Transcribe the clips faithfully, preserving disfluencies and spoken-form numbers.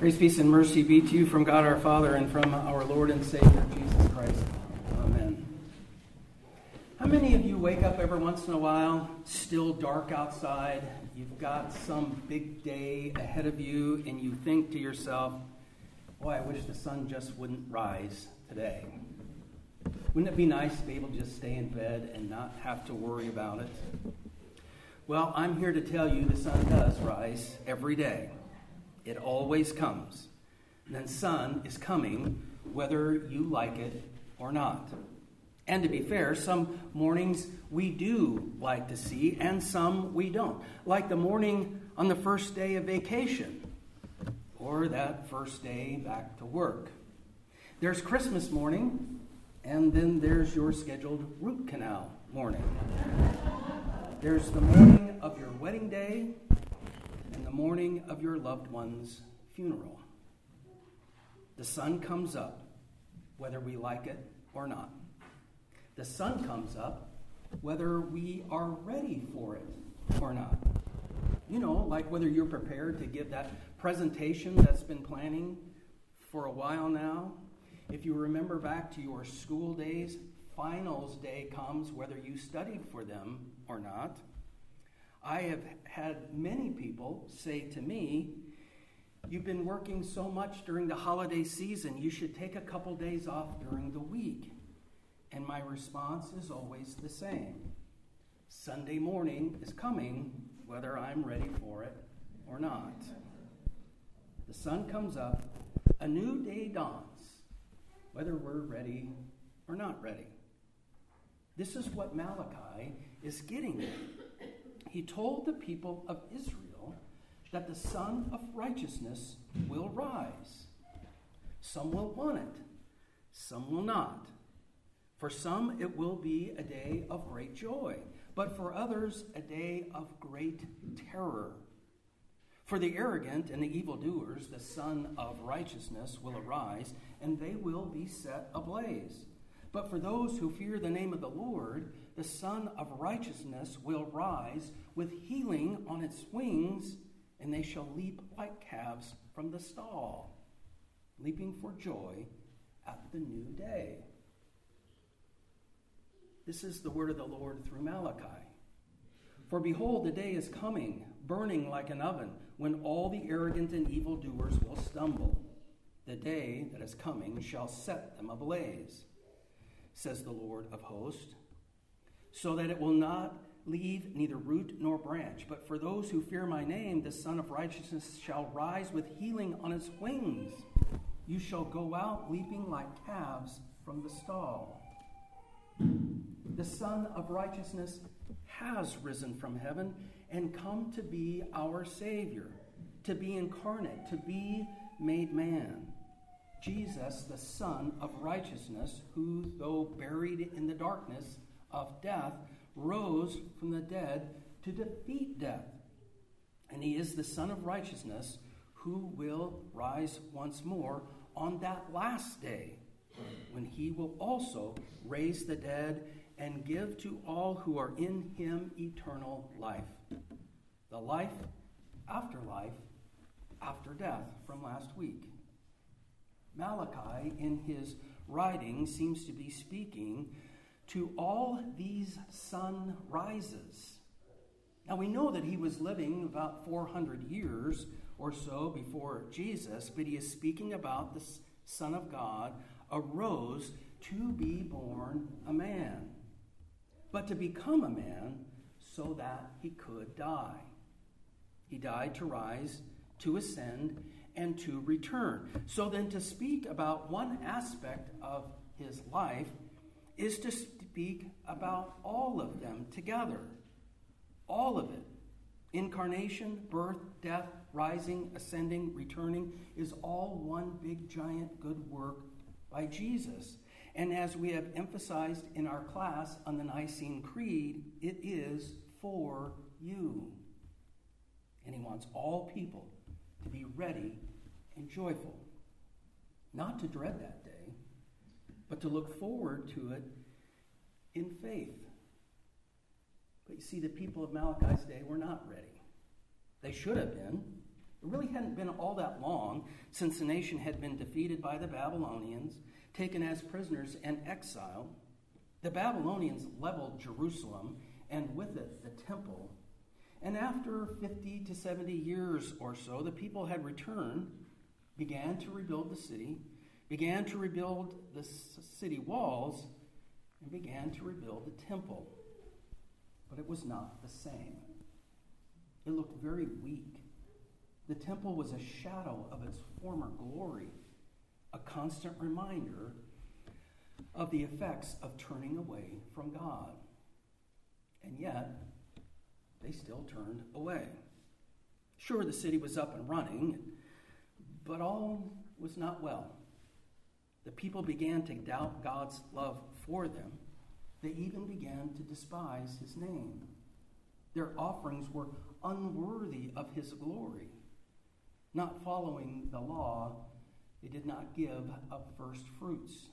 Grace, peace, and mercy be to you from God our Father and from our Lord and Savior, Jesus Christ. Amen. How many of you wake up every once in a while, still dark outside, you've got some big day ahead of you, and you think to yourself, boy, I wish the sun just wouldn't rise today. Wouldn't it be nice to be able to just stay in bed and not have to worry about it? Well, I'm here to tell you the sun does rise every day. It always comes. And the sun is coming whether you like it or not. And to be fair, some mornings we do like to see and some we don't. Like the morning on the first day of vacation or that first day back to work. There's Christmas morning, and then there's your scheduled root canal morning. There's the morning of your wedding day and the morning of your loved one's funeral. The sun comes up whether we like it or not. The sun comes up whether we are ready for it or not. You know, like whether you're prepared to give that presentation that's been planning for a while now. If you remember back to your school days, finals day comes whether you studied for them or not. I have had many people say to me, you've been working so much during the holiday season, you should take a couple days off during the week. And my response is always the same. Sunday morning is coming whether I'm ready for it or not. The sun comes up, a new day dawns, whether we're ready or not ready. This is what Malachi is getting at. He told the people of Israel that the Son of Righteousness will rise. Some will want it, some will not. For some, it will be a day of great joy, but for others, a day of great terror. For the arrogant and the evildoers, the Son of Righteousness will arise, and they will be set ablaze. But for those who fear the name of the Lord, the Son of Righteousness will rise with healing on its wings, and they shall leap like calves from the stall, leaping for joy at the new day. This is the word of the Lord through Malachi. For behold, the day is coming, burning like an oven, when all the arrogant and evildoers will stumble. The day that is coming shall set them ablaze, says the Lord of hosts, so that it will not leave neither root nor branch. But for those who fear my name, the Son of Righteousness shall rise with healing on its wings. You shall go out leaping like calves from the stall. The Son of Righteousness has risen from heaven and come to be our Savior, to be incarnate, to be made man. Jesus, the Son of Righteousness, who, though buried in the darkness of death, rose from the dead to defeat death. And he is the Son of Righteousness who will rise once more on that last day, when he will also raise the dead and give to all who are in him eternal life. The life after life after death from last week. Malachi, in his writing, seems to be speaking to all these sunrises. Now, we know that he was living about four hundred years or so before Jesus, but he is speaking about the Son of God arose to be born a man, but to become a man so that he could die. He died to rise, to ascend, and to return. So then to speak about one aspect of his life is to speak about all of them together. All of it. Incarnation, birth, death, rising, ascending, returning is all one big giant good work by Jesus. And as we have emphasized in our class on the Nicene Creed, it is for you. And he wants all people to be ready and joyful. Not to dread that day, but to look forward to it in faith. But you see, the people of Malachi's day were not ready. They should have been. It really hadn't been all that long since the nation had been defeated by the Babylonians, taken as prisoners and exiled. The Babylonians leveled Jerusalem, and with it the temple. And after fifty to seventy years or so, the people had returned, began to rebuild the city, began to rebuild the city walls, and began to rebuild the temple. But it was not the same. It looked very weak. The temple was a shadow of its former glory, a constant reminder of the effects of turning away from God. And yet, they still turned away. Sure, the city was up and running, but all was not well. The people began to doubt God's love for them. They even began to despise his name. Their offerings were unworthy of his glory. Not following the law, they did not give of first fruits.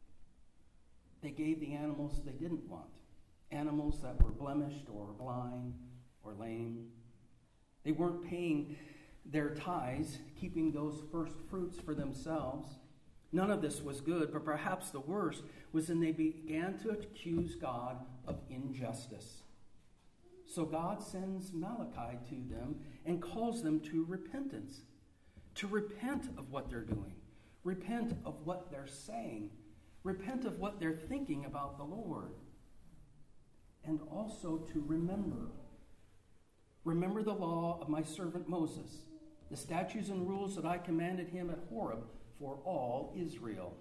They gave the animals they didn't want, animals that were blemished or blind or lame. They weren't paying their tithes, keeping those first fruits for themselves. None of this was good, but perhaps the worst was when they began to accuse God of injustice. So God sends Malachi to them and calls them to repentance, to repent of what they're doing, repent of what they're saying, repent of what they're thinking about the Lord, and also to remember. Remember the law of my servant Moses, the statutes and rules that I commanded him at Horeb for all Israel.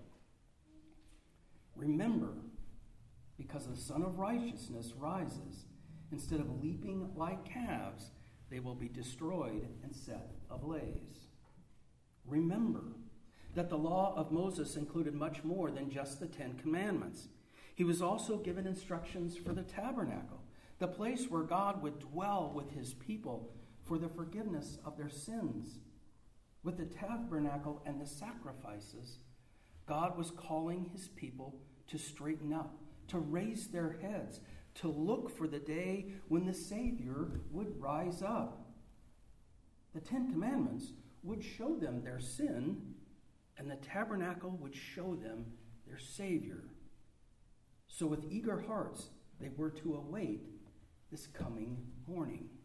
Remember, because the Son of Righteousness rises, instead of leaping like calves, they will be destroyed and set ablaze. Remember that the law of Moses included much more than just the Ten Commandments. He was also given instructions for the tabernacle, the place where God would dwell with his people for the forgiveness of their sins. With the tabernacle and the sacrifices, God was calling his people to straighten up, to raise their heads, to look for the day when the Savior would rise up. The Ten Commandments would show them their sin, and the tabernacle would show them their Savior. So with eager hearts, they were to await this coming morning.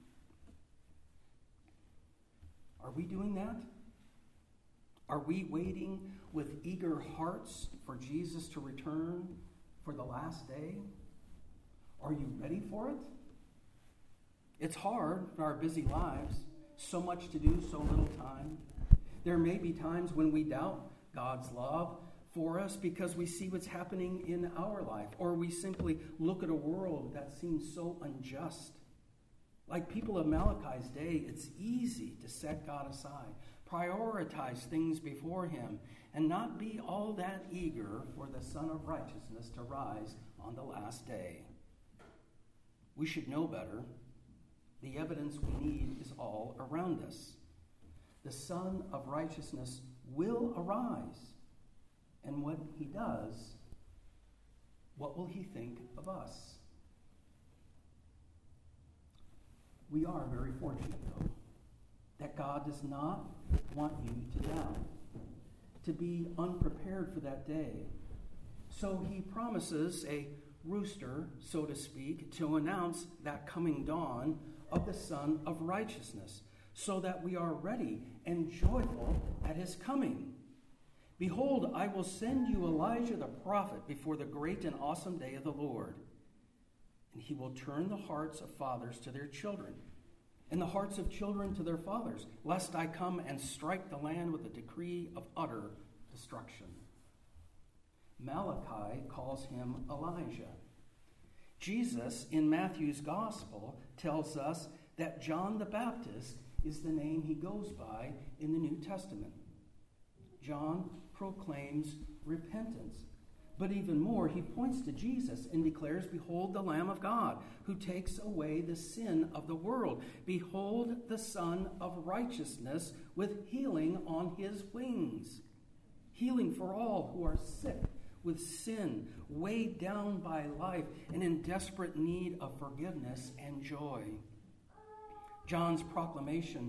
Are we doing that? Are we waiting with eager hearts for Jesus to return for the last day? Are you ready for it? It's hard in our busy lives. So much to do, so little time. There may be times when we doubt God's love for us because we see what's happening in our life, or we simply look at a world that seems so unjust. Like people of Malachi's day, it's easy to set God aside, prioritize things before him, and not be all that eager for the Son of Righteousness to rise on the last day. We should know better. The evidence we need is all around us. The Son of Righteousness will arise. And when he does, what will he think of us? We are very fortunate, though, that God does not want you to doubt, to be unprepared for that day. So he promises a rooster, so to speak, to announce that coming dawn of the Son of Righteousness, so that we are ready and joyful at his coming. Behold, I will send you Elijah the prophet before the great and awesome day of the Lord. And he will turn the hearts of fathers to their children, and the hearts of children to their fathers, lest I come and strike the land with a decree of utter destruction. Malachi calls him Elijah. Jesus, in Matthew's gospel, tells us that John the Baptist is the name he goes by in the New Testament. John proclaims repentance. But even more, he points to Jesus and declares, "Behold the Lamb of God, who takes away the sin of the world. Behold the Son of Righteousness with healing on his wings." Healing for all who are sick with sin, weighed down by life, and in desperate need of forgiveness and joy. John's proclamation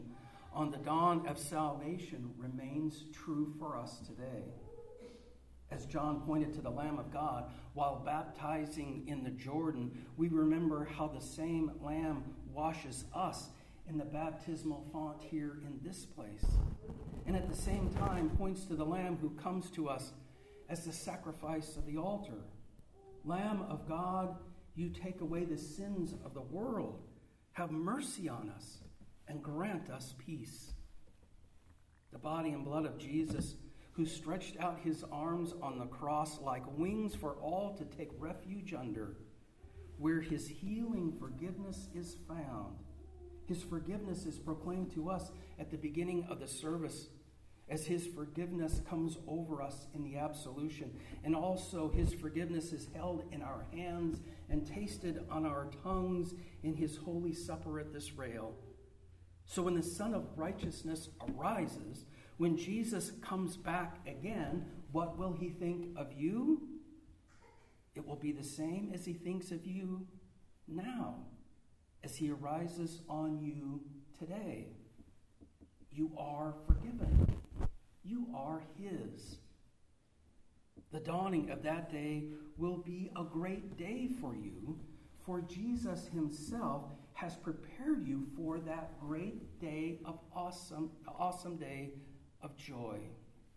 on the dawn of salvation remains true for us today. As John pointed to the Lamb of God while baptizing in the Jordan, we remember how the same Lamb washes us in the baptismal font here in this place. And at the same time points to the Lamb who comes to us as the sacrifice of the altar. Lamb of God, you take away the sins of the world. Have mercy on us and grant us peace. The body and blood of Jesus, who stretched out his arms on the cross like wings for all to take refuge under, where his healing forgiveness is found. His forgiveness is proclaimed to us at the beginning of the service, as his forgiveness comes over us in the absolution. And also his forgiveness is held in our hands and tasted on our tongues in his holy supper at this rail. So when the Son of Righteousness arises, when Jesus comes back again, what will he think of you? It will be the same as he thinks of you now, as he arises on you today. You are forgiven. You are his. The dawning of that day will be a great day for you, for Jesus himself has prepared you for that great day of awesome, awesome day of joy.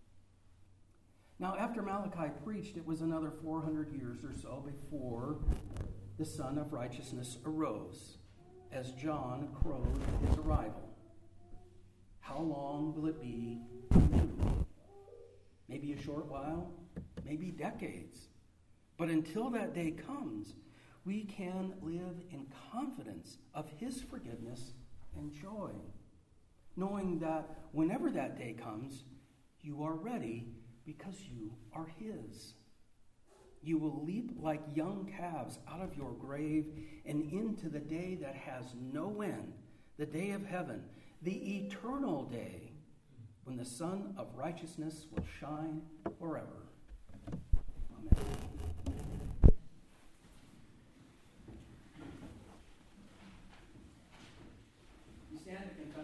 Now, after Malachi preached, it was another four hundred years or so before the Son of Righteousness arose, as John crowed his arrival. How long will it be for you? Maybe a short while, maybe decades. But until that day comes, we can live in confidence of his forgiveness and joy, knowing that whenever that day comes, you are ready because you are his. You will leap like young calves out of your grave and into the day that has no end, the day of heaven, the eternal day when the Son of Righteousness will shine forever. Amen.